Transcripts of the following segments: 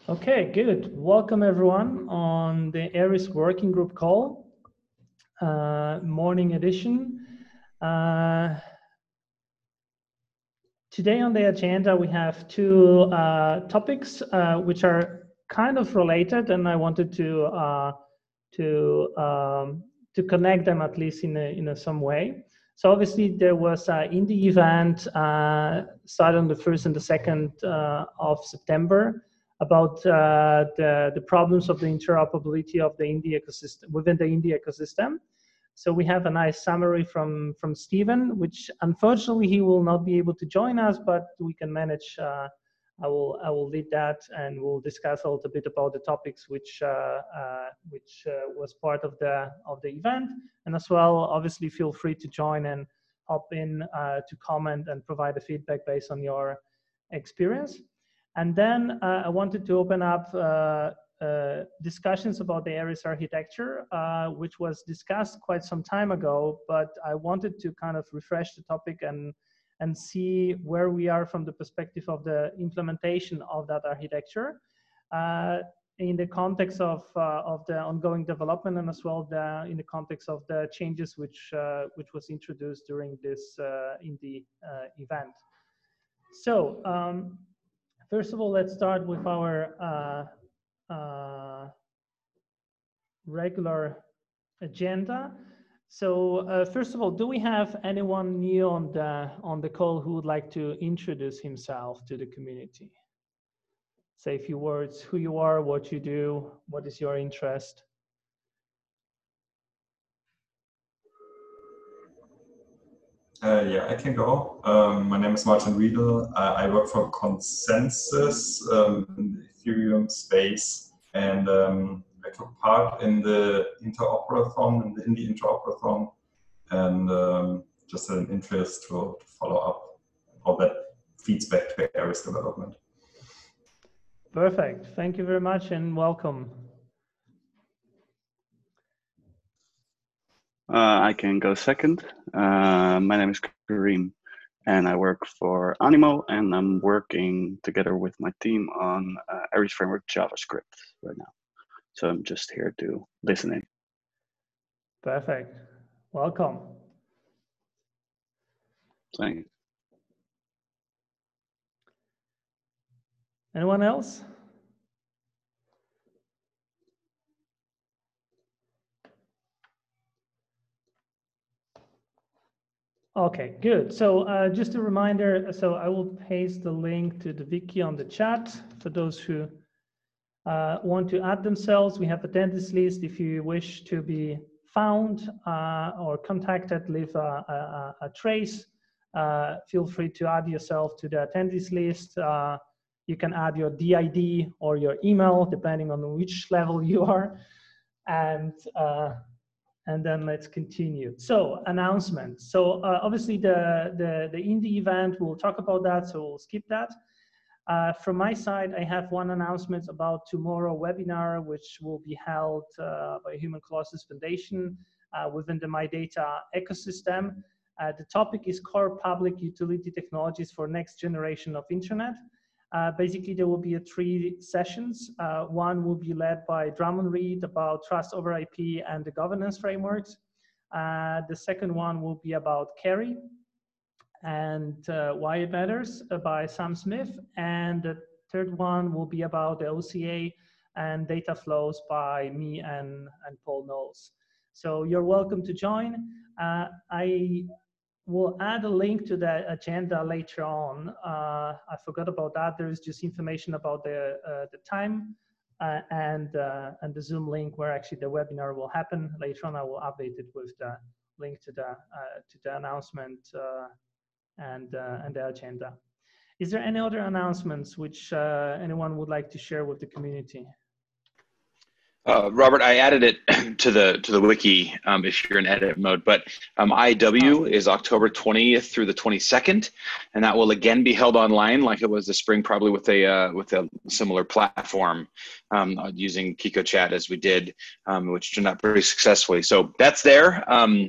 Okay, good. Welcome everyone on the ARIS working group call, morning edition. Today on the agenda we have two topics which are kind of related, and I wanted to connect them at least in some way. So obviously there was an indie event started on the 1st and the 2nd of September about the problems of the interoperability of the indie ecosystem within the indie ecosystem. So we have a nice summary from Stephen, which unfortunately he will not be able to join us, but we can manage. I will lead that, and we'll discuss a little bit about the topics which was part of the event, and as well, obviously, feel free to join and hop in to comment and provide the feedback based on your experience. And then I wanted to open up discussions about the ARIS architecture, which was discussed quite some time ago, but I wanted to kind of refresh the topic and see where we are from the perspective of the implementation of that architecture in the context of the ongoing development, and as well in the context of the changes which was introduced during this indie event. So first of all, let's start with our regular agenda. So first of all, do we have anyone new on the call who would like to introduce himself to the community? Say a few words, who you are, what you do, what is your interest? Yeah, I can go. My name is Martin Riedel. I work for ConsenSys in the Ethereum space, and I took part in the interoperathon, in the interoperathon, and just had an interest to follow up how that feeds back to ARIS development. Perfect. Thank you very much and welcome. I can go second. My name is Kareem, and I work for Animo, and I'm working together with my team on ARIS Framework JavaScript right now. So I'm just here to listen in. Perfect. Welcome. Thanks. Anyone else? Okay, good. So just a reminder, so I will paste the link to the wiki on the chat for those who want to add themselves. We have attendees list. If you wish to be found or contacted, leave a trace. Feel free to add yourself to the attendees list. You can add your DID or your email, depending on which level you are. And then let's continue. So announcements. So obviously the indie event, we'll talk about that, so we'll skip that. From my side, I have one announcement about tomorrow webinar, which will be held by Human Colossus Foundation within the MyData ecosystem. The topic is core public utility technologies for next generation of internet. Basically, there will be 3 sessions. One will be led by Drummond Reed about trust over IP and the governance frameworks. The second one will be about Kerry and why it matters by Sam Smith. And the third one will be about the OCA and data flows by me and Paul Knowles. So you're welcome to join. I will add a link to the agenda later on. I forgot about that. There is just information about the time and the Zoom link where actually the webinar will happen. Later on, I will update it with the link to the announcement and the agenda. Is there any other announcements which anyone would like to share with the community? Robert, I added it to the wiki if you're in edit mode, but IW is October 20th through the 22nd, and that will again be held online like it was this spring, probably with a similar platform using KikoChat as we did, which turned out pretty successfully. So that's there, and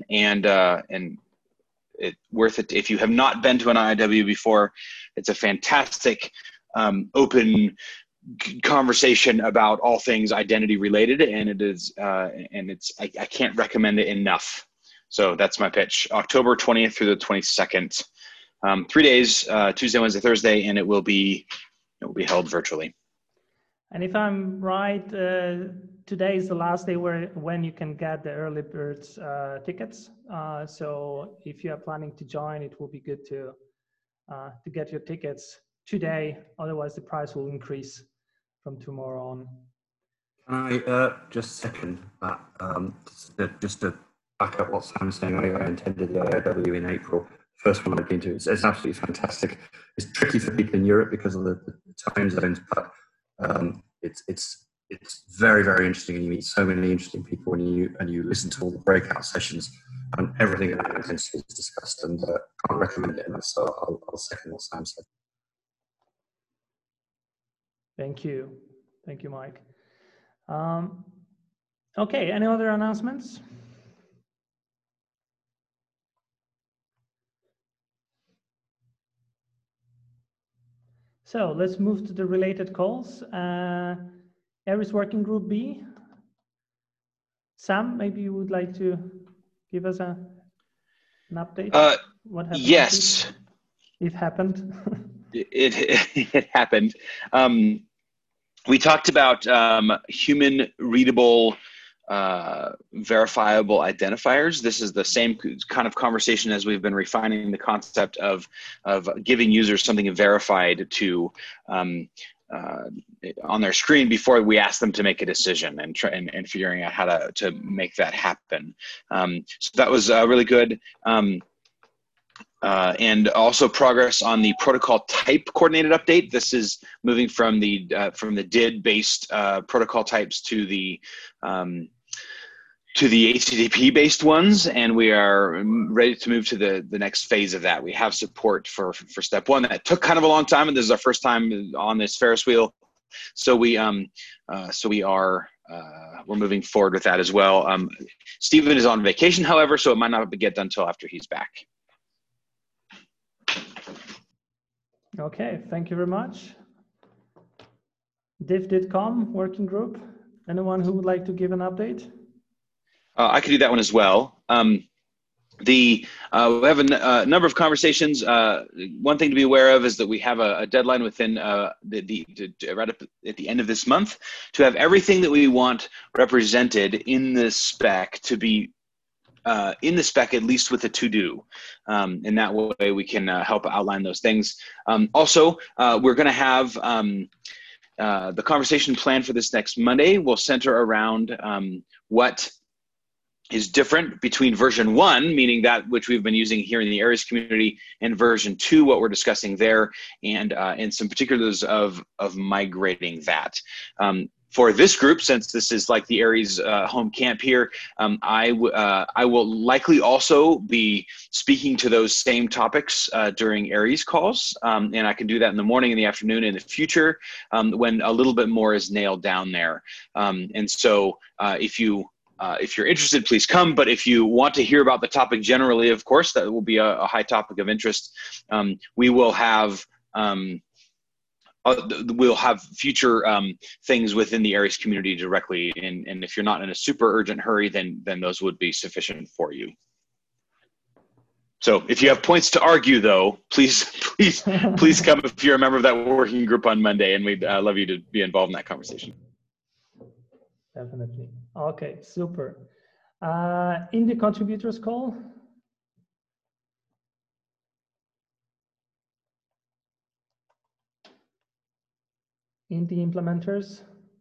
it's worth it. If you have not been to an IW before, it's a fantastic open conversation about all things identity related, and it is I can't recommend it enough. So that's my pitch. October 20th through the 22nd, 3 days, Tuesday, Wednesday, Thursday, and it will be held virtually. And if I'm right, today is the last day when you can get the early birds tickets. So if you are planning to join, it will be good to get your tickets today. Otherwise, the price will increase from tomorrow on. Can I just second that? Just to back up what Sam was saying, I attended the IOW in April. First one I've been to. It's absolutely fantastic. It's tricky for people in Europe because of the time zones, but it's very, very interesting, and you meet so many interesting people, and you listen to all the breakout sessions, and everything in that is discussed, and can't recommend it enough. So I'll second what Sam said. Thank you, Mike. Okay, any other announcements? So let's move to the related calls. Aries Working Group B. Sam, maybe you would like to give us an update? What happened? Yes. It happened. It happened. We talked about human readable verifiable identifiers. This is the same kind of conversation as we've been refining the concept of giving users something verified to on their screen before we ask them to make a decision, and figuring out how to make that happen. So that was really good. And also progress on the protocol type coordinated update. This is moving from the DID based protocol types to the HTTP based ones, and we are ready to move to the next phase of that. We have support for step one. That took kind of a long time, and this is our first time on this Ferris wheel. So we're moving forward with that as well. Stephen is on vacation, however, so it might not get done until after he's back. Okay, thank you very much. Div.com working group. Anyone who would like to give an update? I could do that one as well. We have a number of conversations. One thing to be aware of is that we have a deadline within right at the end of this month to have everything that we want represented in the spec to be in the spec, at least with a to-do. And that way we can help outline those things. Also, we're going to have the conversation plan for this next Monday will center around what is different between version 1, meaning that which we've been using here in the Aries community, and version 2, what we're discussing there, and some particulars of migrating that. For this group, since this is like the Aries home camp here, I will likely also be speaking to those same topics during Aries calls, and I can do that in the morning, in the afternoon, in the future, when a little bit more is nailed down there. And so if you're interested, please come. But if you want to hear about the topic generally, of course, that will be a high topic of interest. We will have future things within the Aries community directly, and if you're not in a super urgent hurry, then those would be sufficient for you. So if you have points to argue, though, please come if you're a member of that working group on Monday, and we'd love you to be involved in that conversation. Definitely. Okay, super. In the contributors call. In the implementers.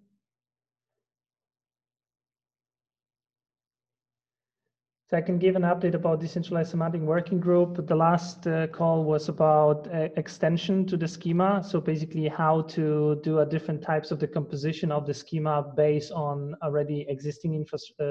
So I can give an update about decentralized semantic working group. The last call was about extension to the schema. So basically how to do a different types of the composition of the schema based on already existing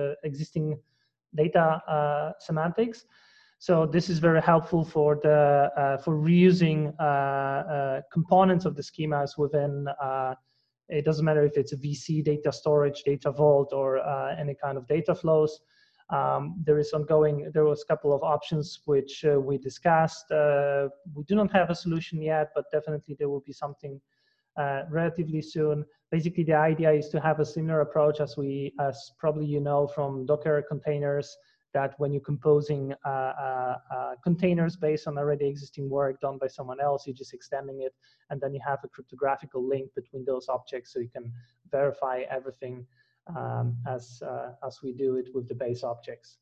data semantics. So this is very helpful for for reusing components of the schemas within. It doesn't matter if it's a VC, data storage, data vault, or any kind of data flows. There was a couple of options which we discussed. We do not have a solution yet, but definitely there will be something relatively soon. Basically, the idea is to have a similar approach as probably you know from Docker containers, that when you're composing containers based on already existing work done by someone else, you're just extending it, and then you have a cryptographical link between those objects, so you can verify everything as we do it with the base objects.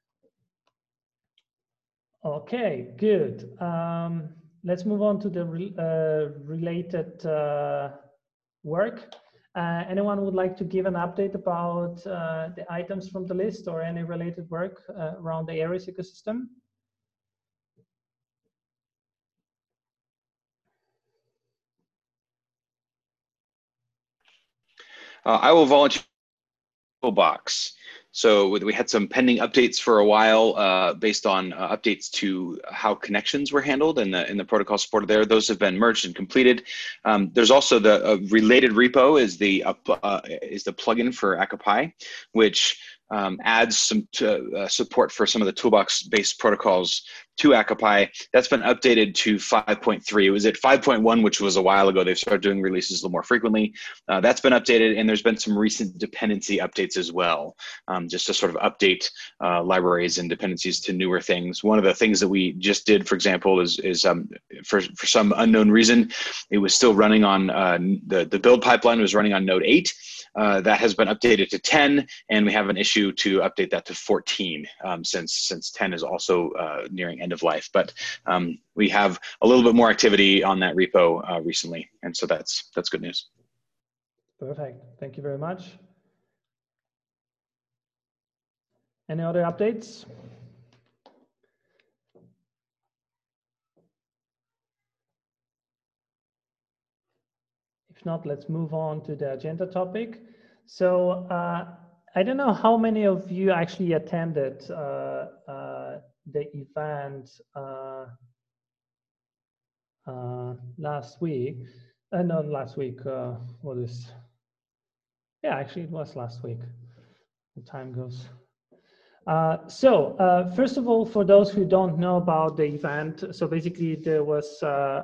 Okay, good. Let's move on to the related work. Anyone would like to give an update about the items from the list or any related work around the Aries ecosystem? I will volunteer box. So we had some pending updates for a while based on updates to how connections were handled and the protocol supported there. Those have been merged and completed. There's also the related repo is the plugin for Akapai, which adds some support for some of the toolbox-based protocols to Akapai. That's been updated to 5.3. It was at 5.1, which was a while ago. They've started doing releases a little more frequently. That's been updated, and there's been some recent dependency updates as well, just to sort of update libraries and dependencies to newer things. One of the things that we just did, for example, is for some unknown reason, it was still running on the build pipeline was running on Node 8. That has been updated to 10, and we have an issue to update that to 14 since 10 is also nearing end of life. But we have a little bit more activity on that repo recently, and so that's good news. Perfect. Thank you very much. Any other updates? If not, let's move on to the agenda topic. So I don't know how many of you actually attended the event last week. Not last week. What is? Yeah, actually, it was last week. The time goes. First of all, for those who don't know about the event, so basically there was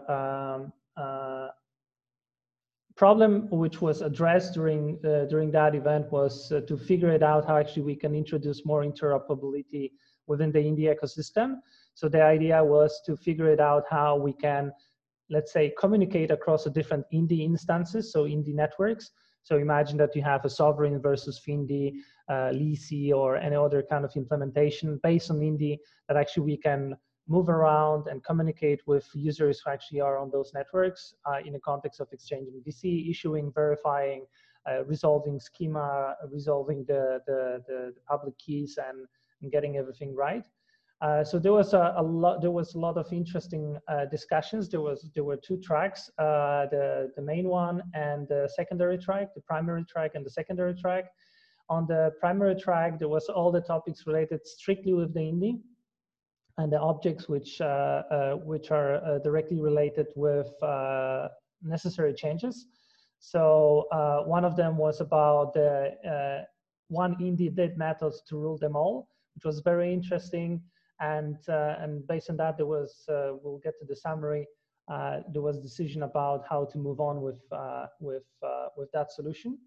problem which was addressed during that event was to figure it out how actually we can introduce more interoperability within the Indy ecosystem. So the idea was to figure it out how we can, let's say, communicate across the different Indy instances, so Indy networks. So imagine that you have a sovereign versus Findy, Lisi, or any other kind of implementation based on Indy that actually we can move around and communicate with users who actually are on those networks in the context of exchanging VC, issuing, verifying, resolving schema, resolving the public keys, and getting everything right. So there was a lot of interesting discussions. There were two tracks, the main one and the secondary track, the primary track and the secondary track. On the primary track, there was all the topics related strictly with the Indy and the objects which are directly related with necessary changes. So one of them was about the one Indy did methods to rule them all, which was very interesting. And based on that, there was we'll get to the summary. There was a decision about how to move on with that solution.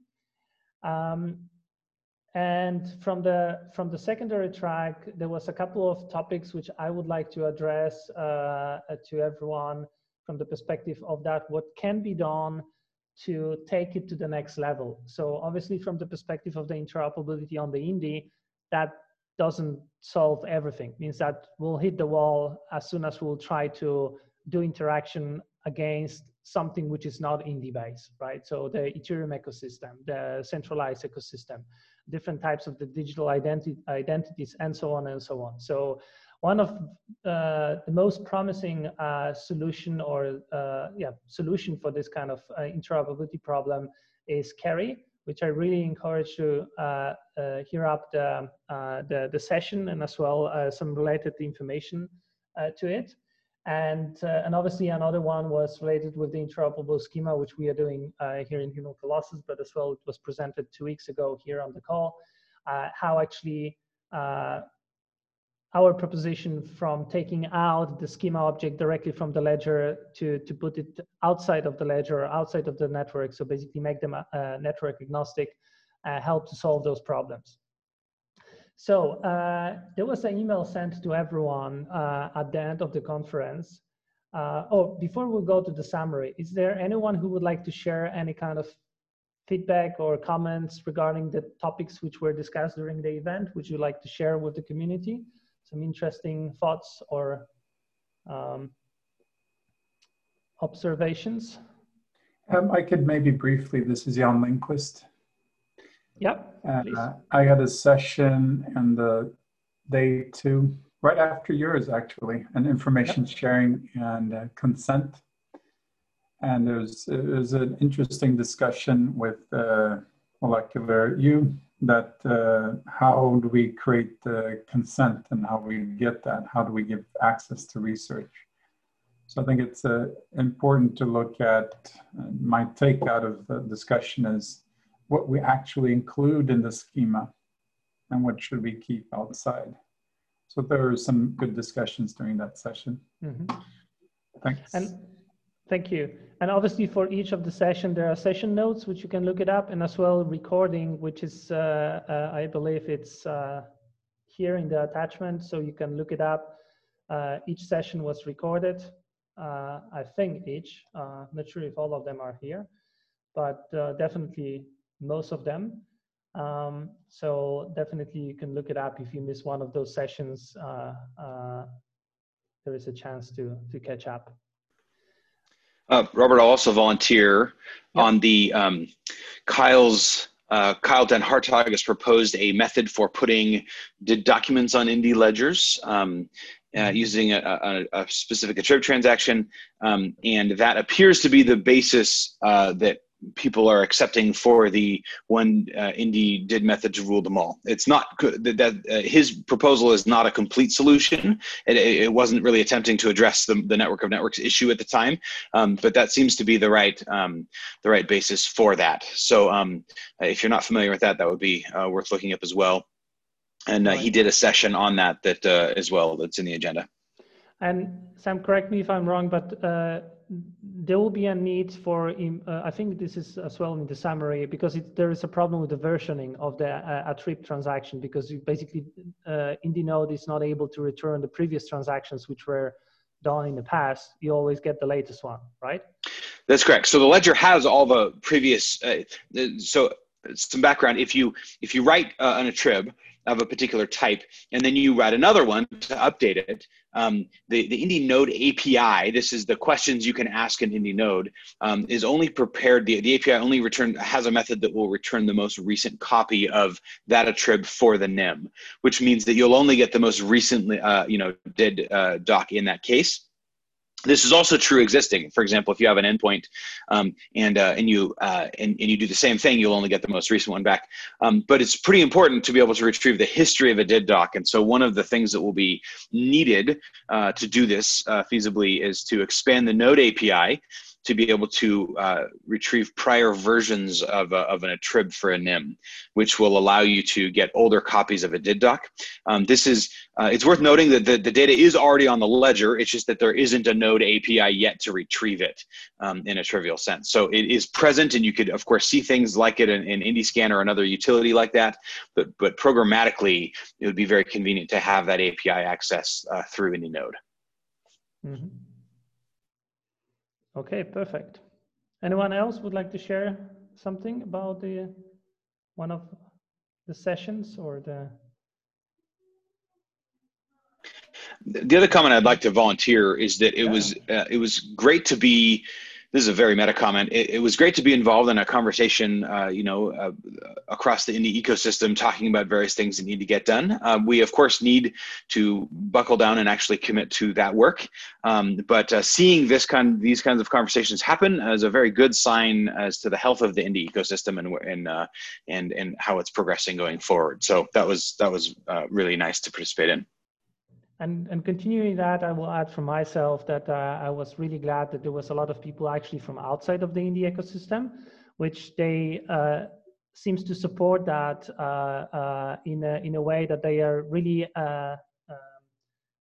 And from the secondary track, there was a couple of topics which I would like to address to everyone from the perspective of that, what can be done to take it to the next level. So obviously from the perspective of the interoperability on the Indy, that doesn't solve everything. It means that we'll hit the wall as soon as we'll try to do interaction against something which is not Indy based, right? So the Ethereum ecosystem, the centralized ecosystem, different types of the digital identities, and so on and so on. So one of the most promising solution for this kind of interoperability problem is Kerry, which I really encourage to hear up the session and as well some related information to it. And obviously another one was related with the interoperable schema, which we are doing here in Human Colossus, but as well it was presented 2 weeks ago here on the call, how actually our proposition from taking out the schema object directly from the ledger to put it outside of the ledger or outside of the network. So basically make them network agnostic, help to solve those problems. So there was an email sent to everyone at the end of the conference. Before we go to the summary, is there anyone who would like to share any kind of feedback or comments regarding the topics which were discussed during the event? Would you like to share with the community some interesting thoughts or observations? I could maybe briefly, this is Jan Lindqvist. Yep. I had a session in the day 2, right after yours actually, on information sharing and consent. And it was an interesting discussion with Molecular U that how do we create consent and how we get that? How do we give access to research? So I think it's important to look at, my take out of the discussion is what we actually include in the schema and what should we keep outside. So there were some good discussions during that session. Mm-hmm. Thanks. And thank you. And obviously for each of the session, there are session notes, which you can look it up, and as well recording, which is, I believe it's here in the attachment, so you can look it up. Each session was recorded. I think each, not sure if all of them are here, but definitely most of them. So definitely you can look it up. If you miss one of those sessions, there is a chance to catch up. Robert, I'll also volunteer on the Kyle Den Hartog has proposed a method for putting documents on Indy ledgers using a specific attrib transaction, and that appears to be the basis that people are accepting for the one Indy did method to rule them all. It's not good that his proposal is not a complete solution. It wasn't really attempting to address the network of networks issue at the time, but that seems to be the right basis for that. So if you're not familiar with that, that would be worth looking up as well. And he did a session on that as well. That's in the agenda. And Sam, correct me if I'm wrong, but there will be a need for, I think this is as well in the summary, because there is a problem with the versioning of the attrib transaction, because you basically, Indy node is not able to return the previous transactions which were done in the past. You always get the latest one, right? That's correct. So the ledger has all the previous, so some background, if you write an attrib of a particular type, and then you write another one to update it, the Indy Node API, this is the questions you can ask an Indy Node, is only prepared, the API only has a method that will return the most recent copy of that attrib for the NIM, which means that you'll only get the most recently, did doc in that case. This is also true existing. For example, if you have an endpoint and you do the same thing, you'll only get the most recent one back. But it's pretty important to be able to retrieve the history of a did doc. And so one of the things that will be needed to do this feasibly is to expand the Node API to be able to retrieve prior versions of an attrib for a NIM, which will allow you to get older copies of a did doc. It's worth noting that the data is already on the ledger. It's just that there isn't a Node API yet to retrieve it in a trivial sense. So it is present, and you could, of course, see things like it in IndyScan or another utility like that. But programmatically, it would be very convenient to have that API access through Indy Node. Mm-hmm. Okay, perfect. Anyone else would like to share something about one of the sessions or the other comment I'd like to volunteer is that it was great to be. This is a very meta comment. It was great to be involved in a conversation, across the Indy ecosystem, talking about various things that need to get done. We, of course, need to buckle down and actually commit to that work. But seeing these kinds of conversations happen is a very good sign as to the health of the Indy ecosystem and how it's progressing going forward. So that was really nice to participate in. And continuing that, I will add from myself that I was really glad that there was a lot of people actually from outside of the Indy ecosystem, which they seems to support that in a way that they are really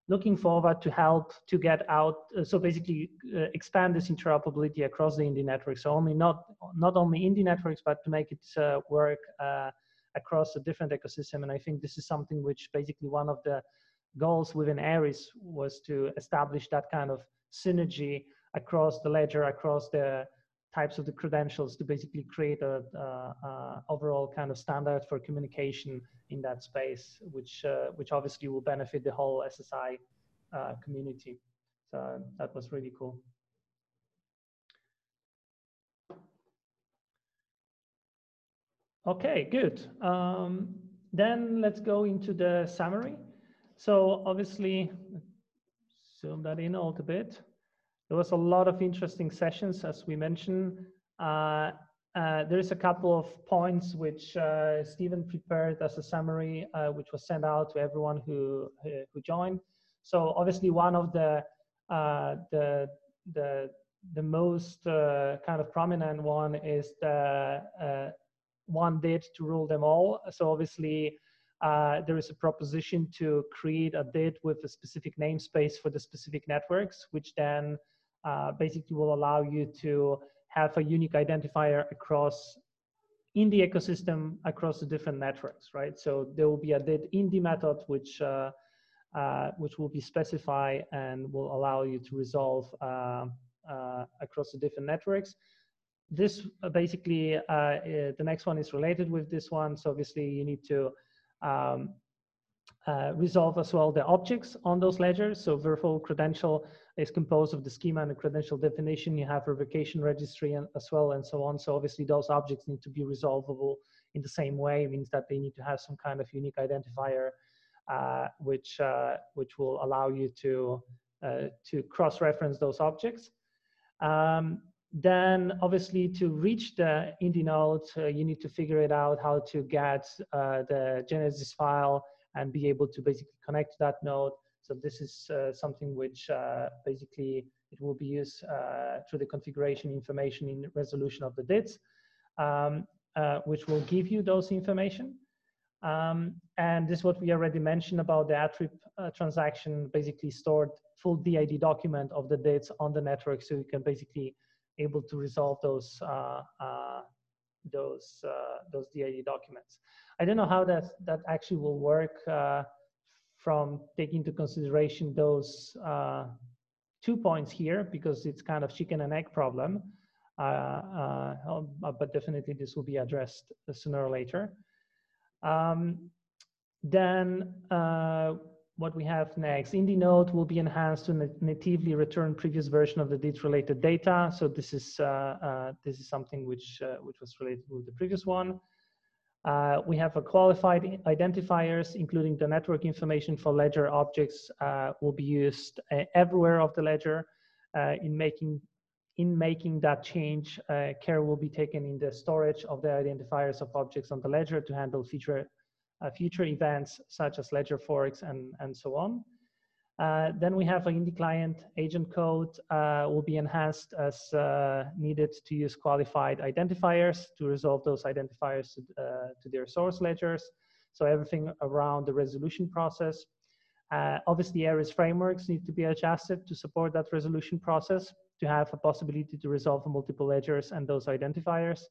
looking forward to help to get out, so basically expand this interoperability across the Indy network. So not only Indy networks, but to make it work across a different ecosystem. And I think this is something which basically one of the goals within Aries was to establish that kind of synergy across the ledger, across the types of the credentials, to basically create a overall kind of standard for communication in that space, which obviously will benefit the whole SSI community. So that was really cool. Okay, good. Then let's go into the summary. So obviously, zoom that in a little bit. There was a lot of interesting sessions, as we mentioned. There's a couple of points which Stephen prepared as a summary, which was sent out to everyone who joined. So obviously, one of the most kind of prominent one is the one DID to rule them all. So obviously, there is a proposition to create a DID with a specific namespace for the specific networks, which then basically will allow you to have a unique identifier across in the ecosystem across the different networks, right? So there will be a DID Indy method which will be specified and will allow you to resolve across the different networks. This basically, the next one is related with this one. So obviously you need to resolve as well the objects on those ledgers. So virtual credential is composed of the schema and the credential definition. You have revocation registry as well, and so on. So obviously those objects need to be resolvable in the same way. It means that they need to have some kind of unique identifier, which will allow you to cross-reference those objects. Then obviously to reach the Indy node, you need to figure it out how to get the Genesis file and be able to basically connect to that node. So this is something which basically it will be used through the configuration information in resolution of the DIDs, which will give you those information. And this is what we already mentioned about the Attrib transaction, basically stored full DID document of the DIDs on the network, so you can basically able to resolve those DID documents. I don't know how that actually will work from taking into consideration those 2 points here, because it's kind of chicken and egg problem. But definitely this will be addressed sooner or later. Then what we have next, Indy node will be enhanced to natively return previous version of the DID related data. So this is something which was related with the previous one. We have a qualified identifiers, including the network information for ledger objects, will be used everywhere of the ledger. In making that change, care will be taken in the storage of the identifiers of objects on the ledger to handle future events such as ledger forks and so on. Then we have an Indy client agent code will be enhanced as needed to use qualified identifiers to resolve those identifiers to their source ledgers. So everything around the resolution process. Obviously, Aries frameworks need to be adjusted to support that resolution process to have a possibility to resolve multiple ledgers and those identifiers.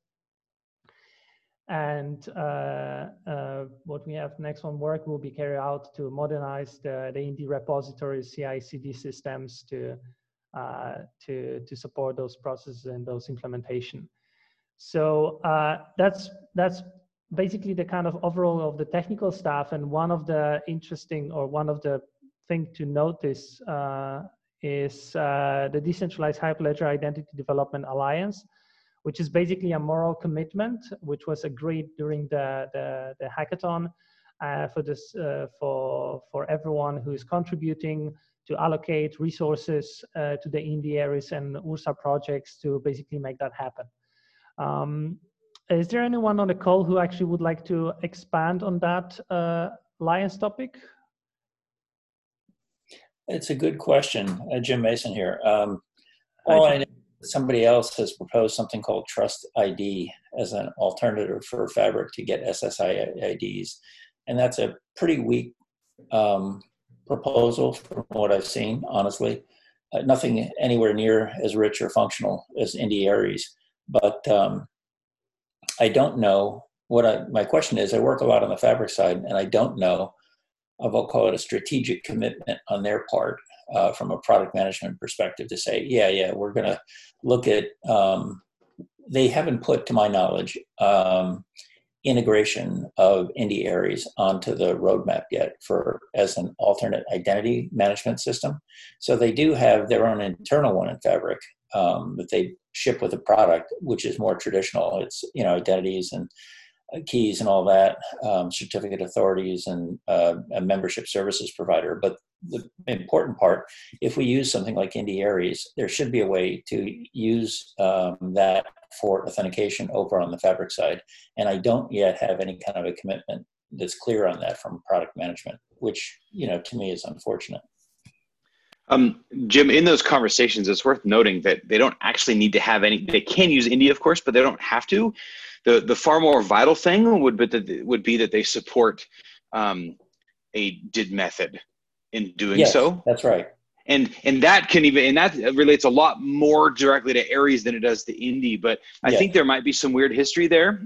And what we have next on work will be carried out to modernize the Indy repository CI/CD systems to support those processes and those implementation. So that's basically the kind of overall of the technical stuff. And one of the interesting, or one of the thing to notice is the Decentralized Hyperledger Identity Development Alliance, which is basically a moral commitment, which was agreed during the hackathon for everyone who is contributing to allocate resources to the Indy, Aries, and Ursa projects to basically make that happen. Is there anyone on the call who actually would like to expand on that alliance topic? It's a good question. Jim Mason here. All I know, somebody else has proposed something called Trust ID as an alternative for Fabric to get SSI IDs. And that's a pretty weak proposal from what I've seen, honestly. Nothing anywhere near as rich or functional as Indy Aries. But I don't know my question is, I work a lot on the fabric side, and I don't know, I'll call it a strategic commitment on their part from a product management perspective to say, yeah, we're going to look at, they haven't put, to my knowledge, integration of Indy Aries onto the roadmap yet as an alternate identity management system. So they do have their own internal one in Fabric that they ship with a product, which is more traditional. It's, identities and keys and all that, certificate authorities and a membership services provider. But the important part, if we use something like Indy Aries, there should be a way to use that for authentication over on the Fabric side. And I don't yet have any kind of a commitment that's clear on that from product management, which, to me is unfortunate. Jim, in those conversations, it's worth noting that they don't actually need to have any, they can use Indy, of course, but they don't have to. The far more vital thing would be that they support a DID method in doing so. That's right. And that relates a lot more directly to Aries than it does to Indy. But I think there might be some weird history there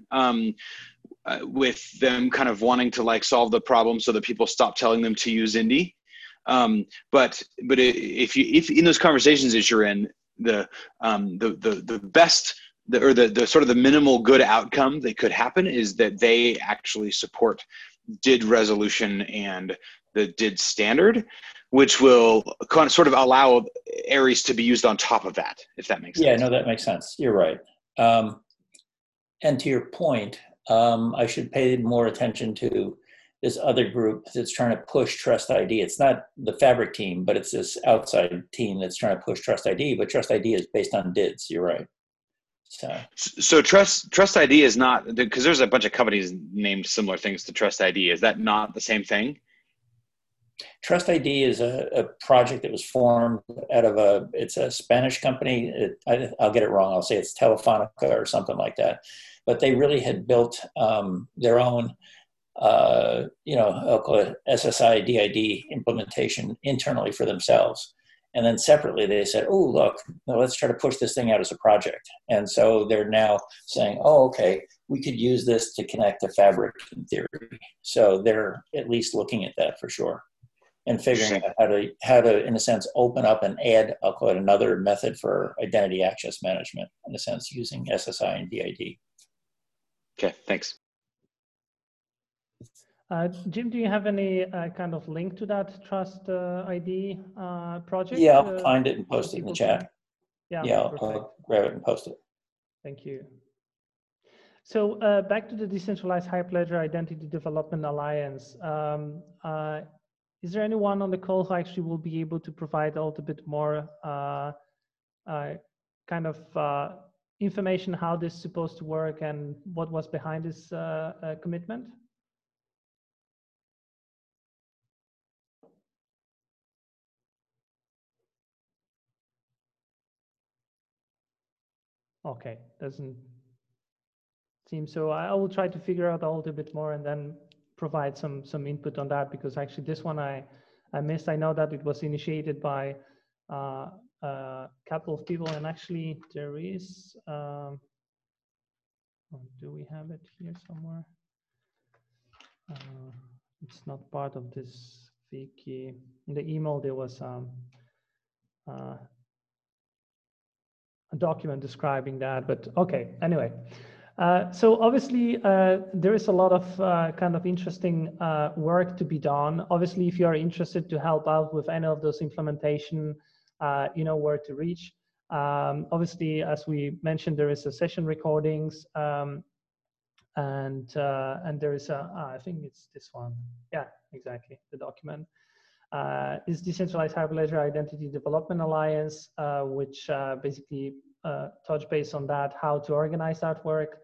with them kind of wanting to solve the problem so that people stop telling them to use Indy. But if in those conversations that you're in, the best, the sort of the minimal good outcome that could happen is that they actually support DID resolution and the DID standard, which will kind of sort of allow Aries to be used on top of that, if that makes sense. Yeah, no, that makes sense. You're right. And to your point, I should pay more attention to this other group that's trying to push Trust ID. It's not the Fabric team, but it's this outside team that's trying to push Trust ID, but Trust ID is based on DIDs. You're right. So Trust ID is not, because there's a bunch of companies named similar things to Trust ID. Is that not the same thing? Trust ID is a project that was formed out of it's a Spanish company. I'll get it wrong. I'll say it's Telefonica or something like that. But they really had built their own, I'll call it SSI DID implementation internally for themselves. And then separately, they said, oh, look, let's try to push this thing out as a project. And so they're now saying, oh, okay, we could use this to connect to Fabric in theory. So they're at least looking at that for sure. And figuring out how to, in a sense, open up and add, I'll call it another method for identity access management, in a sense, using SSI and DID. Okay, thanks. Jim, do you have any kind of link to that Trust ID project? Yeah, I'll find it and post it in the chat. Yeah, I'll grab it and post it. Thank you. So back to the Decentralized Hyperledger Identity Development Alliance. Is there anyone on the call who actually will be able to provide a little bit more kind of information how this is supposed to work and what was behind this commitment? Okay, doesn't seem so. I will try to figure out a little bit more and then provide some input on that, because actually this one I missed. I know that it was initiated by a couple of people, and actually there is, do we have it here somewhere? It's not part of this wiki. In the email there was a document describing that, but okay, anyway. So obviously there is a lot of kind of interesting work to be done. Obviously, if you are interested to help out with any of those implementation, you know where to reach. Obviously, as we mentioned, there is a session recordings and there is I think it's this one. Yeah, exactly, the document. Is Decentralized Hyperledger Identity Development Alliance, which basically touch base on that, how to organize that work.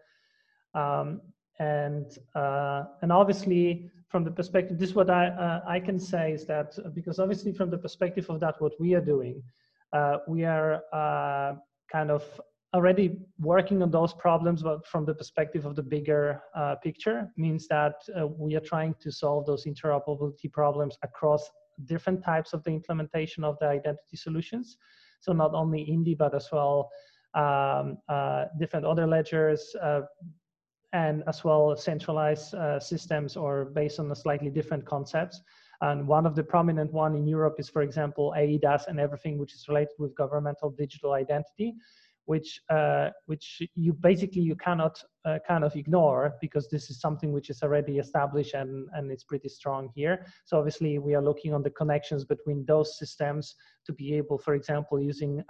And obviously from the perspective, this is what I can say is that, because obviously from the perspective of that, what we are doing, we are kind of already working on those problems, but from the perspective of the bigger picture, means that we are trying to solve those interoperability problems across different types of the implementation of the identity solutions. So not only Indy, but as well different other ledgers, and as well centralized systems or based on a slightly different concepts. And one of the prominent one in Europe is, for example, eIDAS and everything which is related with governmental digital identity, which you cannot kind of ignore, because this is something which is already established and it's pretty strong here. So obviously we are looking on the connections between those systems to be able, for example, using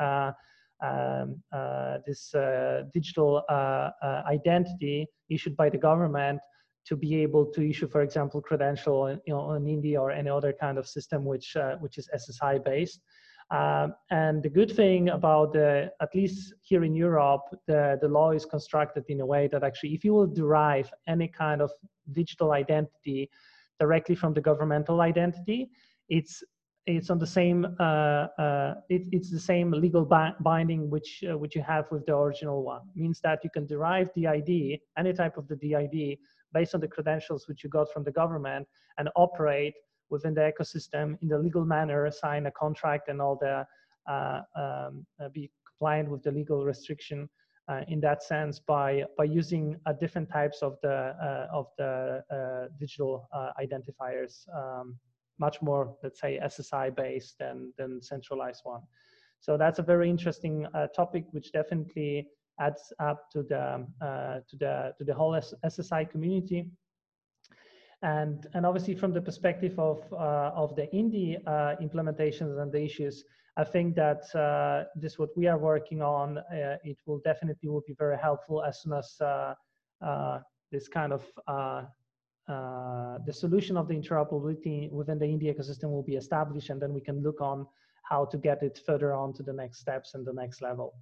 this digital identity issued by the government to be able to issue, for example, credential in India or any other kind of system which is SSI based. And the good thing about at least here in Europe, the law is constructed in a way that actually, if you will derive any kind of digital identity directly from the governmental identity, it's on the same it's the same legal binding which you have with the original one. Means that you can derive the ID, any type of the DID, based on the credentials which you got from the government, and operate within the ecosystem in the legal manner, sign a contract, and all the be compliant with the legal restriction in that sense by using different types of the digital identifiers. Much more, let's say, SSI based than centralized one. So that's a very interesting topic, which definitely adds up to the whole SSI community. And obviously, from the perspective of the Indy implementations and the issues, I think that this what we are working on, it will definitely be very helpful as soon as this kind of the solution of the interoperability within the Indy ecosystem will be established, and then we can look on how to get it further on to the next steps and the next level.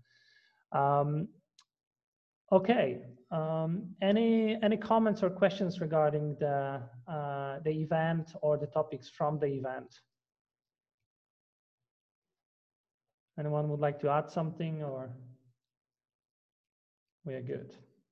Okay, any comments or questions regarding the event or the topics from the event? Anyone would like to add something, or we are good?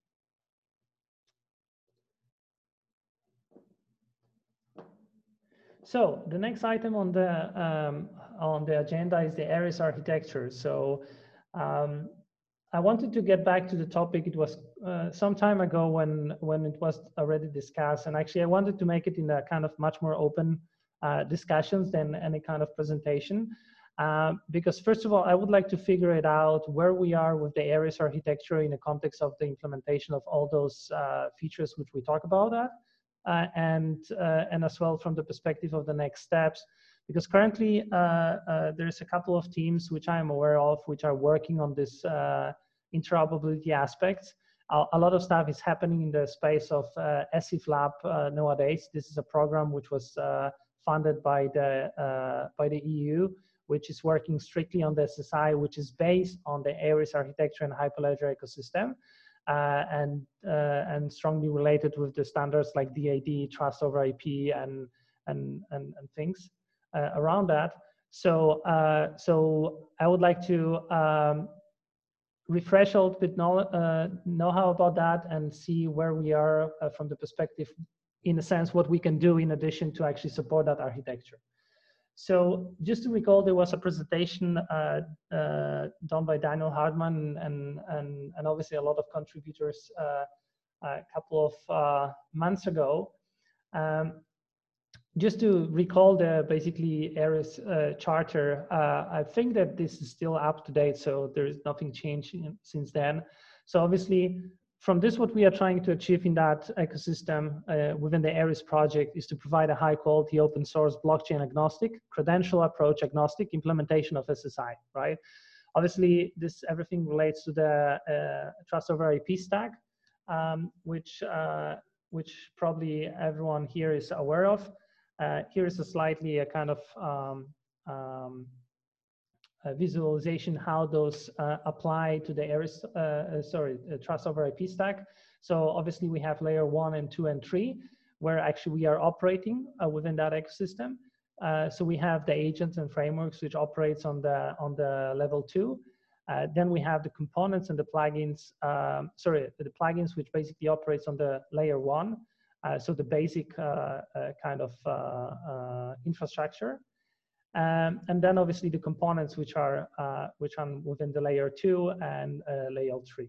So the next item on the agenda is the ARIS architecture. So I wanted to get back to the topic. It was some time ago when it was already discussed, and actually I wanted to make it in a kind of much more open discussions than any kind of presentation. Because first of all, I would like to figure it out where we are with the ARIS architecture in the context of the implementation of all those features which we talk about that. And as well from the perspective of the next steps, because currently there's a couple of teams which I am aware of which are working on this interoperability aspects. A lot of stuff is happening in the space of ESIF Lab nowadays. This is a program which was funded by the EU, which is working strictly on the SSI, which is based on the ARIS architecture and Hyperledger ecosystem. And strongly related with the standards like DID, trust over IP, and things around that. So I would like to refresh a little bit know-how about that and see where we are from the perspective, in a sense, what we can do in addition to actually support that architecture. So just to recall, there was a presentation done by Daniel Hardman and obviously a lot of contributors a couple of months ago. Just to recall the basically ARIS charter, I think that this is still up to date, so there is nothing changed since then. So obviously, from this, what we are trying to achieve in that ecosystem within the ARIS project is to provide a high quality open source blockchain agnostic, credential approach agnostic implementation of SSI, right? Obviously, this everything relates to the trust over IP stack, which probably everyone here is aware of. Here is a slightly a kind of visualization how those apply to the ARIS, trust over IP stack. So obviously we have layer 1 and 2 and 3, where actually we are operating within that ecosystem. So we have the agents and frameworks which operates on the level 2. Then we have the components and the plugins, the plugins which basically operates on the layer 1. So the basic kind of infrastructure. And then obviously the components which are within the layer 2 and layer 3.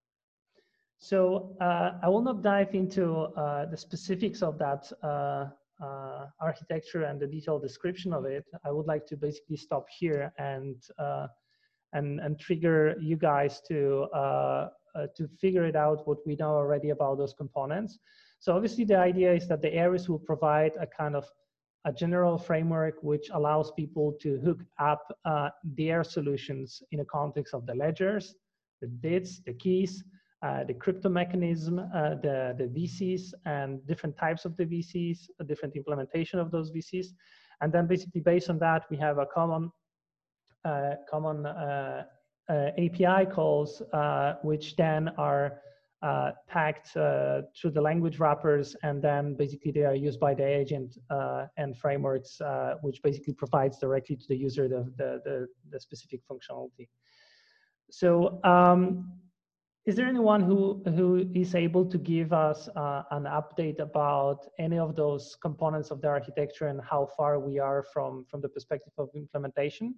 So I will not dive into the specifics of that architecture and the detailed description of it. I would like to basically stop here and trigger you guys to figure it out what we know already about those components. So obviously the idea is that the Aries will provide a kind of a general framework which allows people to hook up their solutions in the context of the ledgers, the bits, the keys, the crypto mechanism, the VCs and different types of the VCs, a different implementation of those VCs. And then basically based on that, we have a common API calls, which then are tagged through the language wrappers, and then basically they are used by the agent and frameworks, which basically provides directly to the user the specific functionality. So is there anyone who is able to give us an update about any of those components of the architecture and how far we are from the perspective of implementation?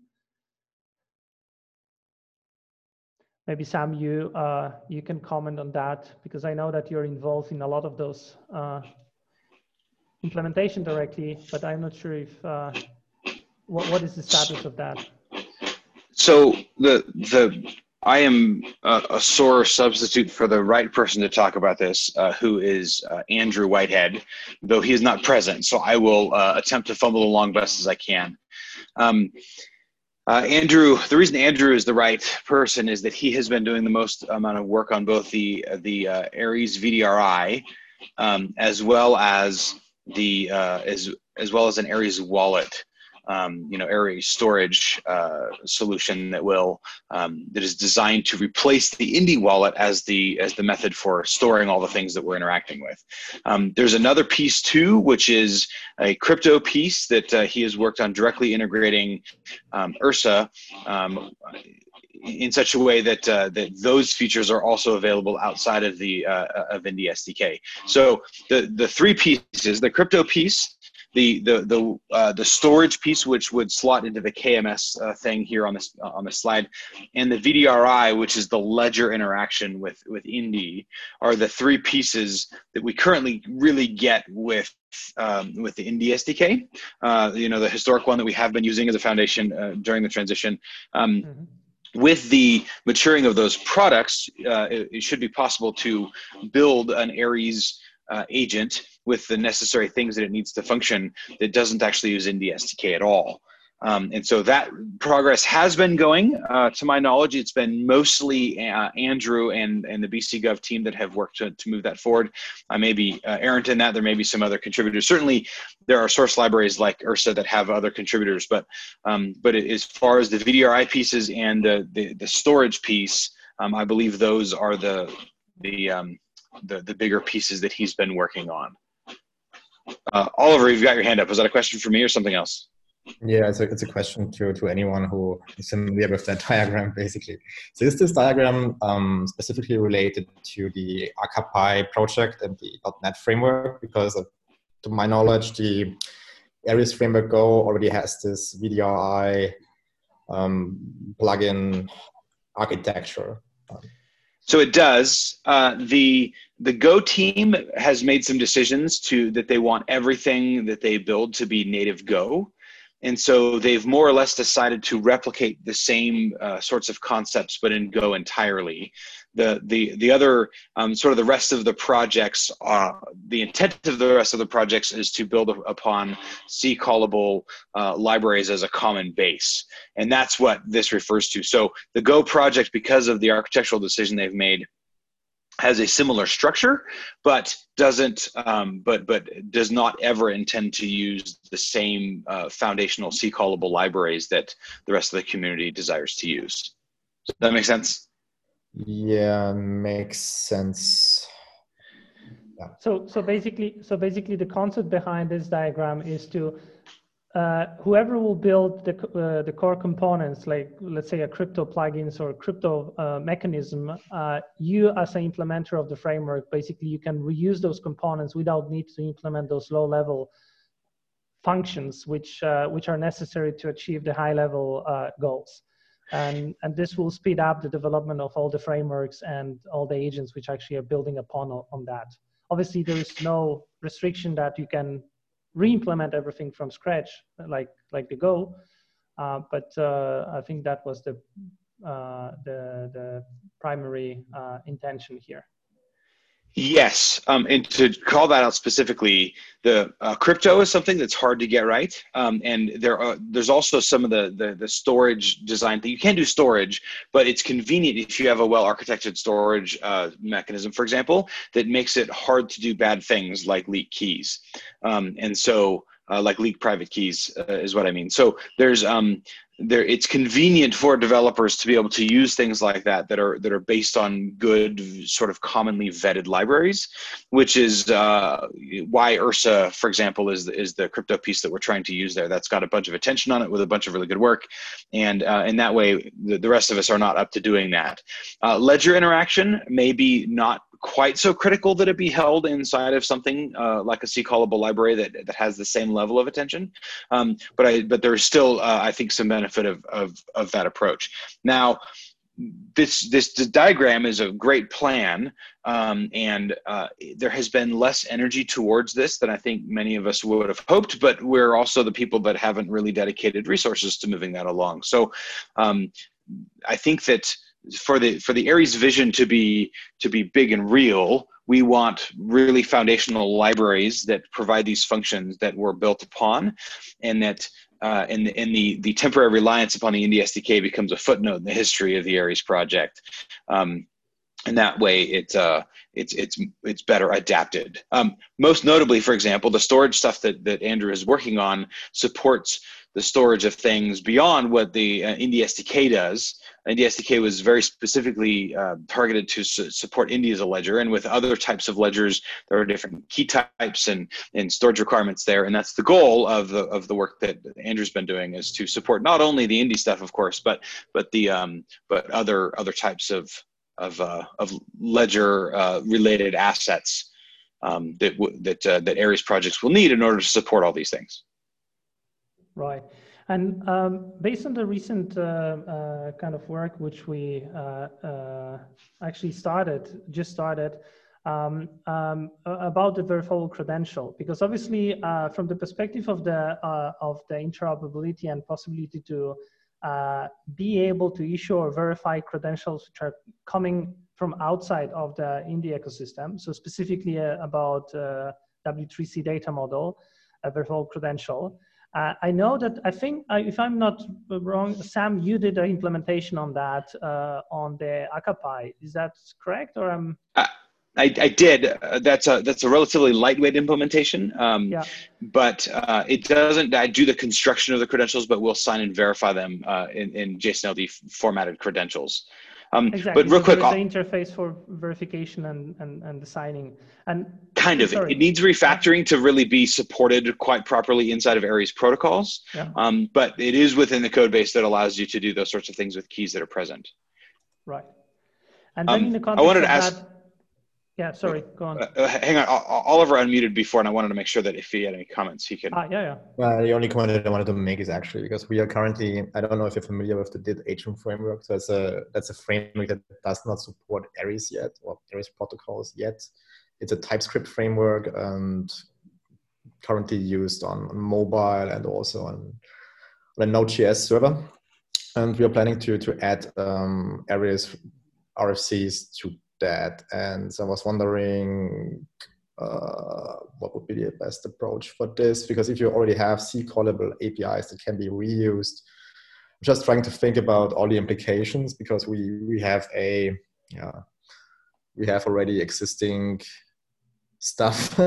Maybe Sam, you can comment on that, because I know that you're involved in a lot of those implementation directly, but I'm not sure if what is the status of that? So I am a sore substitute for the right person to talk about this, who is Andrew Whitehead, though he is not present. So I will attempt to fumble along best as I can. Andrew, the reason Andrew is the right person is that he has been doing the most amount of work on both the Aries VDRI as well as an Aries wallet. Aries storage solution that is designed to replace the Indy wallet as the method for storing all the things that we're interacting with. There's another piece too, which is a crypto piece that he has worked on directly integrating Ursa in such a way that those features are also available outside of the Indy SDK. So the three pieces: the crypto piece, the storage piece, which would slot into the KMS thing here on the slide, and the VDRI, which is the ledger interaction with Indy, are the three pieces that we currently really get with the Indy SDK. The historic one that we have been using as a foundation during the transition. With the maturing of those products, it should be possible to build an Aries agent with the necessary things that it needs to function that doesn't actually use Indy SDK at all. And so that progress has been going. To my knowledge, it's been mostly Andrew and the BC Gov team that have worked to move that forward. I may be errant in that. There may be some other contributors. Certainly, there are source libraries like Ursa that have other contributors. But as far as the VDRI pieces and the storage piece, I believe those are the bigger pieces that he's been working on. Oliver, you've got your hand up. Was that a question for me or something else? Yeah, it's a question to anyone who is familiar with that diagram, basically. So is this diagram specifically related to the AkaPy project and the .NET framework? Because to my knowledge, the Aries Framework Go already has this VDRI plugin architecture. So it does. The Go team has made some decisions that they want everything that they build to be native Go. And so they've more or less decided to replicate the same sorts of concepts, but in Go entirely. The other sort of the rest of the projects, the intent of the rest of the projects is to build upon C-callable libraries as a common base. And that's what this refers to. So the Go project, because of the architectural decision they've made, has a similar structure, but does not ever intend to use the same foundational C-callable libraries that the rest of the community desires to use. Does that make sense? Yeah, makes sense. Yeah. So basically the concept behind this diagram is to whoever will build the core components, like let's say a crypto plugins or crypto mechanism, you as an implementer of the framework, basically you can reuse those components without need to implement those low-level functions which are necessary to achieve the high-level goals. And this will speed up the development of all the frameworks and all the agents which actually are building upon on that. Obviously, there is no restriction that you can re-implement everything from scratch like the Go, but I think that was the primary intention here. Yes, and to call that out specifically, the crypto is something that's hard to get right, and there's also some of the storage design that you can do storage, but it's convenient if you have a well-architected storage mechanism, for example, that makes it hard to do bad things like leak keys, and so like leak private keys is what I mean. So there's it's convenient for developers to be able to use things like that that are based on good, sort of commonly vetted libraries, which is why Ursa, for example, is the crypto piece that we're trying to use there. That's got a bunch of attention on it with a bunch of really good work, and in that way, the rest of us are not up to doing that. Ledger interaction may be not quite so critical that it be held inside of something like a C-callable library that has the same level of attention. But there's still, I think, some benefit of that approach. Now, this diagram is a great plan, and there has been less energy towards this than I think many of us would have hoped, but we're also the people that haven't really dedicated resources to moving that along. So I think that for the Aries vision to be big and real, we want really foundational libraries that provide these functions that we're built upon, and that and the temporary reliance upon the Indy SDK becomes a footnote in the history of the Aries project. And that way, it's better adapted. Most notably, for example, the storage stuff that Andrew is working on supports the storage of things beyond what the Indy SDK does. Indy SDK was very specifically targeted to support Indy as a ledger, and with other types of ledgers, there are different key types and storage requirements there, and that's the goal of the work that Andrew's been doing, is to support not only the Indy stuff, of course, but other types of ledger related assets that Aries projects will need in order to support all these things. Right. And based on the recent kind of work which we actually just started about the verifiable credential, because obviously from the perspective of the interoperability and possibility to be able to issue or verify credentials which are coming from outside of the Indy ecosystem, so specifically about W3C data model, a verifiable credential. I know that, I think, if I'm not wrong, Sam, you did an implementation on that on the ACAPI. Is that correct, or I'm? I did. That's a relatively lightweight implementation. Yeah. But it doesn't. I do the construction of the credentials, but we'll sign and verify them in JSON-LD formatted credentials. Exactly. But real quick, the interface for verification and the signing, and kind of it needs refactoring to really be supported quite properly inside of Aries protocols. Yeah. But it is within the code base that allows you to do those sorts of things with keys that are present. Right. And then in the context I wanted to of ask. That, yeah, sorry, go on. Hang on, Oliver unmuted before, and I wanted to make sure that if he had any comments, he could. Yeah. The only comment that I wanted to make is actually because we are currently, I don't know if you're familiar with the DID agent framework. So that's a framework that does not support Aries yet, or Aries protocols yet. It's a TypeScript framework and currently used on mobile and also on a Node.js server. And we are planning to add Aries RFCs to that. And so I was wondering what would be the best approach for this, because if you already have C-callable APIs that can be reused, I'm just trying to think about all the implications, because we have already existing stuff.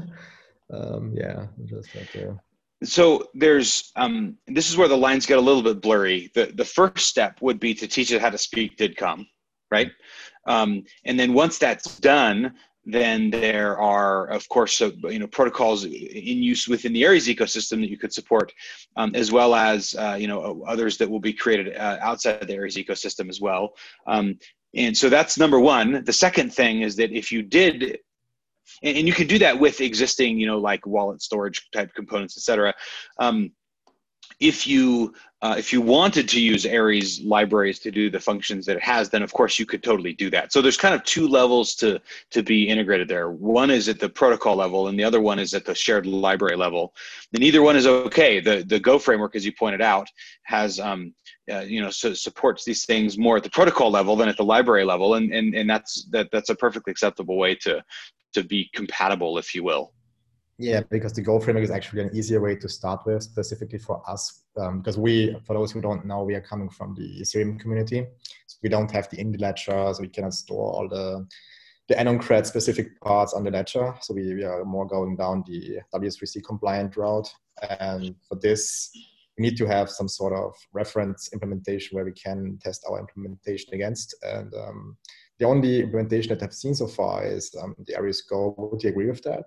Just like So there's this is where the lines get a little bit blurry. The first step would be to teach it how to speak DIDCOM, right? And then once that's done, then there are, of course, protocols in use within the Aries ecosystem that you could support, as well as others that will be created outside of the Aries ecosystem as well. And so that's number one. The second thing is that if you did and you can do that with existing, you know, like wallet storage type components, etc. If you wanted to use Aries libraries to do the functions that it has, then of course you could totally do that. So there's kind of two levels to be integrated there. One is at the protocol level, and the other one is at the shared library level. And either one is okay. The Go framework, as you pointed out, has you know, supports these things more at the protocol level than at the library level, and that's a perfectly acceptable way to be compatible, if you will. Yeah, because the Go framework is actually an easier way to start with, specifically for us, because for those who don't know, we are coming from the Ethereum community. So we don't have the Indy ledger, so we cannot store all the AnonCred specific parts on the ledger. So we are more going down the W3C compliant route. And for this, we need to have some sort of reference implementation where we can test our implementation against. And the only implementation that I've seen so far is the Aries Go. Would you agree with that?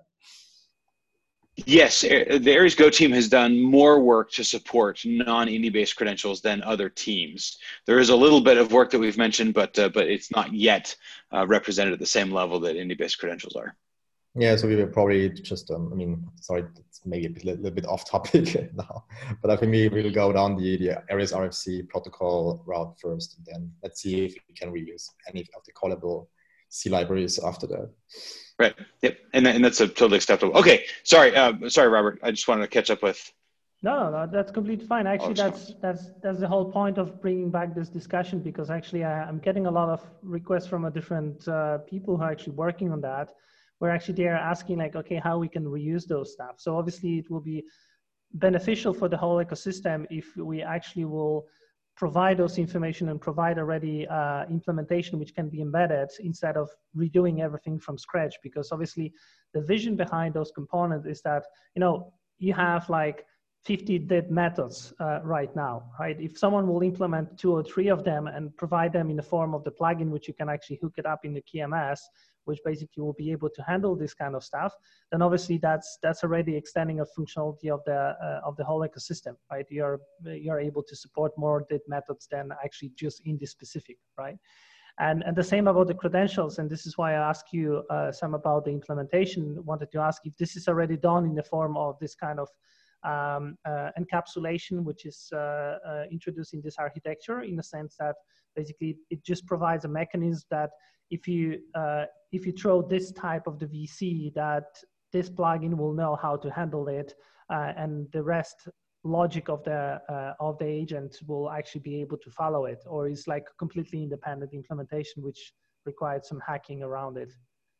Yes, the Aries Go team has done more work to support non-Indy-based credentials than other teams. There is a little bit of work that we've mentioned, but it's not yet represented at the same level that Indy-based credentials are. Yeah, so we will probably just, I mean, sorry, it's maybe a little bit off topic now, but I think we will go down the Aries RFC protocol route first, and then let's see if we can reuse any of the callable C libraries after that. Right. Yep. And that's totally acceptable. Okay. Sorry, Robert. I just wanted to catch up with. No, that's completely fine. Actually, that's the whole point of bringing back this discussion, because actually I'm getting a lot of requests from a different people who are actually working on that, where actually they are asking like, okay, how we can reuse those stuff. So obviously it will be beneficial for the whole ecosystem if we actually will provide those information and provide already implementation which can be embedded instead of redoing everything from scratch. Because obviously the vision behind those components is that, you know, you have like 50 dead methods right now, right? If someone will implement 2 or 3 of them and provide them in the form of the plugin, which you can actually hook it up in the KMS, which basically will be able to handle this kind of stuff, then obviously that's already extending a functionality of the whole ecosystem, right? You're able to support more dead methods than actually just Indy specific, right? And the same about the credentials, and this is why I asked you some about the implementation. Wanted to ask if this is already done in the form of this kind of encapsulation, which is introduced in this architecture, in the sense that basically it just provides a mechanism that if you throw this type of the VC, that this plugin will know how to handle it, and the rest logic of the agent will actually be able to follow it, or is like completely independent implementation which required some hacking around it.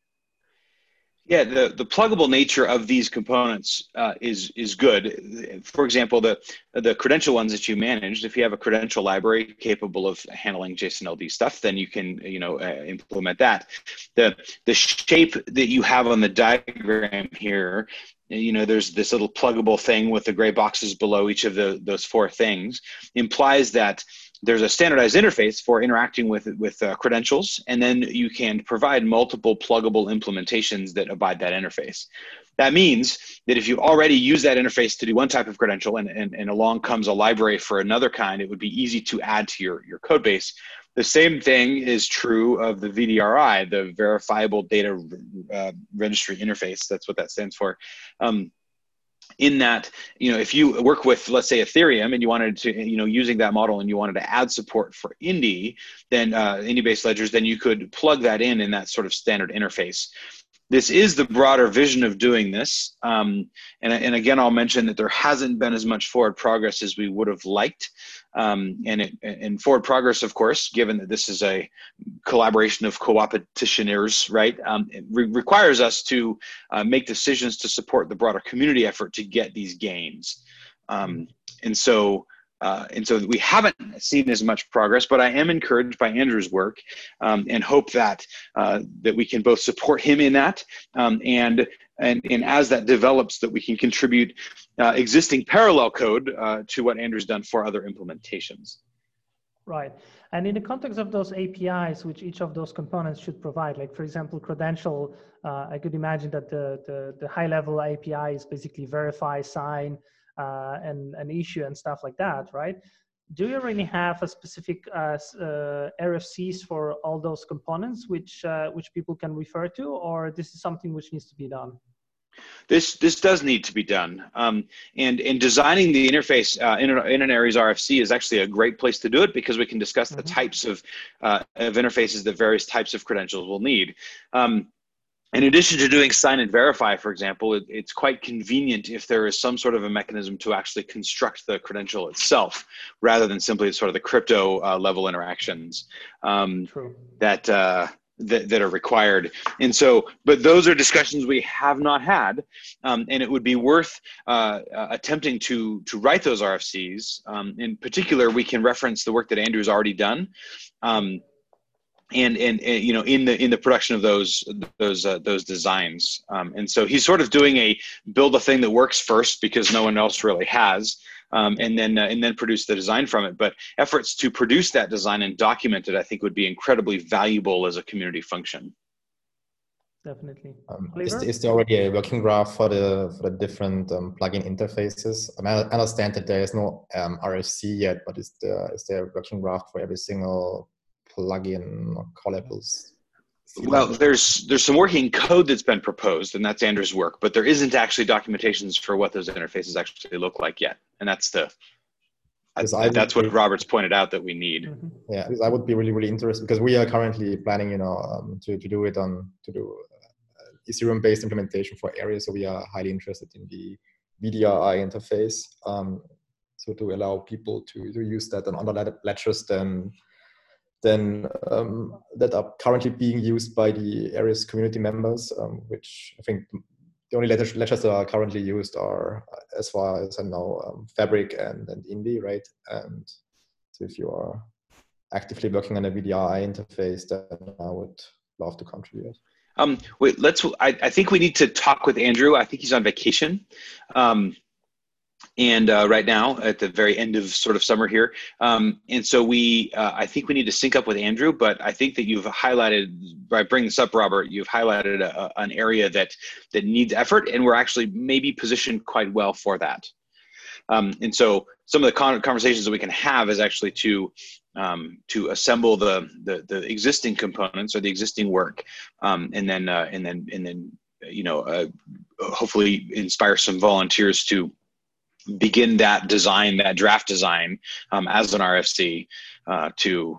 Yeah, the pluggable nature of these components is good. For example, the credential ones that you managed, if you have a credential library capable of handling JSON LD stuff, then you can implement that. The shape that you have on the diagram here, there's this little pluggable thing with the gray boxes below each of those 4 things, implies that there's a standardized interface for interacting with credentials, and then you can provide multiple pluggable implementations that abide that interface. That means that if you already use that interface to do one type of credential and along comes a library for another kind, it would be easy to add to your code base. The same thing is true of the VDRI, the Verifiable Data Registry Interface. That's what that stands for. In that, if you work with, let's say, Ethereum, and you wanted to, using that model, and you wanted to add support for Indy, then Indy-based ledgers, then you could plug that in that sort of standard interface. This is the broader vision of doing this. And again, I'll mention that there hasn't been as much forward progress as we would have liked. And forward progress, of course, given that this is a collaboration of co-opetitioners, right, it requires us to make decisions to support the broader community effort to get these gains. And so we haven't seen as much progress, but I am encouraged by Andrew's work and hope that we can both support him in that and as that develops, that we can contribute existing parallel code to what Andrew's done for other implementations. Right. And in the context of those APIs, which each of those components should provide, like for example, credential, I could imagine that the high-level API is basically verify, sign, and issue and stuff like that, right? do you already have a specific RFCs for all those components which people can refer to, or this is something which needs to be done? This does need to be done, and designing the interface in an Aries RFC is actually a great place to do it, because we can discuss the types of interfaces that various types of credentials will need. In addition to doing sign and verify, for example, it's quite convenient if there is some sort of a mechanism to actually construct the credential itself, rather than simply sort of the crypto level interactions that are required. And so, but those are discussions we have not had, and it would be worth attempting to write those RFCs. In particular, we can reference the work that Andrew's already done, and you know, in the production of those designs. And so he's sort of doing a build a thing that works first, because no one else really has. And then produce the design from it. But efforts to produce that design and document it, I think, would be incredibly valuable as a community function. Definitely. Is there already a working graph for the different plugin interfaces? I mean, I understand that there is no RFC yet, but is there a working graph for every single plugin or callables? Well, there's some working code that's been proposed, and that's Andrew's work, but there isn't actually documentations for what those interfaces actually look like yet. And that's what Robert's pointed out that we need. Yeah, because I would be really, really interested, because we are currently planning, you know, to do Ethereum-based implementation for Aries. So we are highly interested in the VDRI interface. So to allow people to use that on other ledgers that are currently being used by the Aries community members, which I think the only ledgers that are currently used are, as far as I know, Fabric and Indy, right? And so if you are actively working on a VDRI interface, then I would love to contribute. Wait, I think we need to talk with Andrew. I think he's on vacation. And right now, at the very end of sort of summer here, and so I think we need to sync up with Andrew. But I think that you've highlighted, by bringing this up, Robert, you've highlighted an area that needs effort, and we're actually maybe positioned quite well for that. And so some of the conversations that we can have is actually to assemble the existing components or the existing work, and then you know, hopefully inspire some volunteers to begin that draft design as an RFC to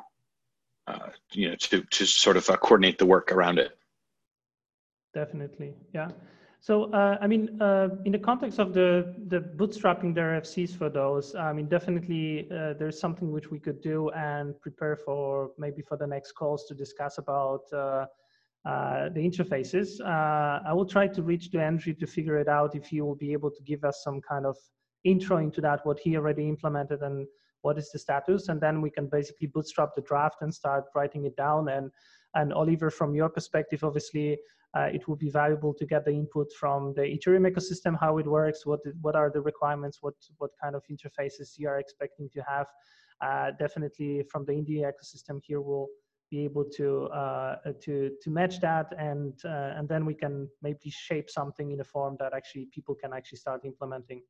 sort of coordinate the work around it. Definitely, yeah. So I mean, in the context of the bootstrapping the RFCs for those, I mean, definitely there's something which we could do and prepare for, maybe for the next calls, to discuss about the interfaces. I will try to reach to Andrew to figure it out, if he will be able to give us some kind of intro into that, what he already implemented and what is the status, and then we can basically bootstrap the draft and start writing it down. And Oliver, from your perspective, obviously it will be valuable to get the input from the Ethereum ecosystem, how it works, what are the requirements, what kind of interfaces you are expecting to have. Definitely from the Indy ecosystem here, we'll be able to match that, and then we can maybe shape something in a form that actually people can actually start implementing.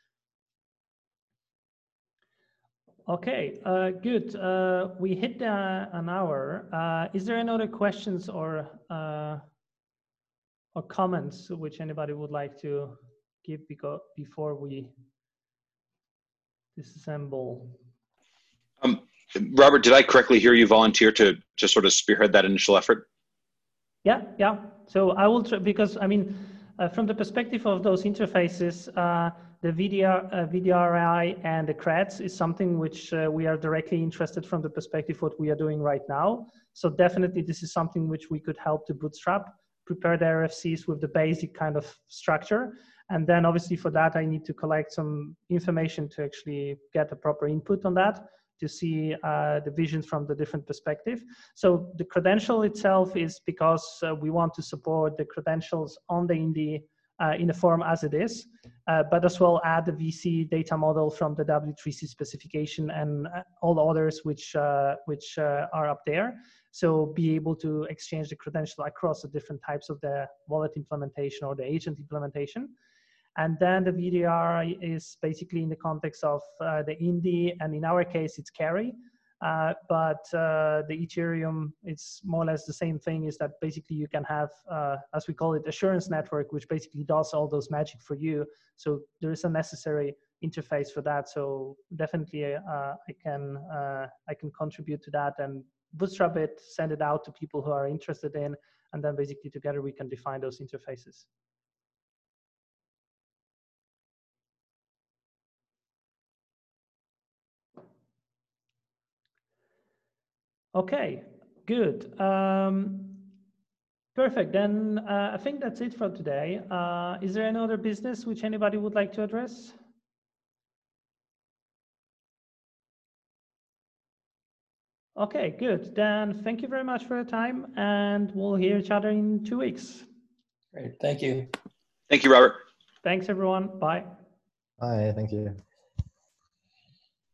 Okay, good. We hit an hour. Is there any other questions or comments which anybody would like to give before we disassemble? Robert, did I correctly hear you volunteer to sort of spearhead that initial effort? Yeah. So I will try, because I mean, from the perspective of those interfaces, the VDRI and the CREDs is something which we are directly interested from the perspective of what we are doing right now. So definitely this is something which we could help to bootstrap, prepare the RFCs with the basic kind of structure. And then obviously for that, I need to collect some information to actually get a proper input on that, to see the visions from the different perspective. So the credential itself is because we want to support the credentials on the Indy in the form as it is, but as well add the VC data model from the W3C specification and all the others which are up there. So be able to exchange the credential across the different types of the wallet implementation or the agent implementation. And then the VDR is basically in the context of the Indy, and in our case, it's carry. But the Ethereum, it's more or less the same thing, is that basically you can have, as we call it, assurance network, which basically does all those magic for you. So there is a necessary interface for that. So definitely I can contribute to that and bootstrap it, send it out to people who are interested in, and then basically together we can define those interfaces. Okay, good. Perfect. Then I think that's it for today. Is there any other business which anybody would like to address? Okay, good. Then thank you very much for your time, and we'll hear each other in 2 weeks. Great. Thank you. Thank you, Robert. Thanks, everyone. Bye. Bye, thank you.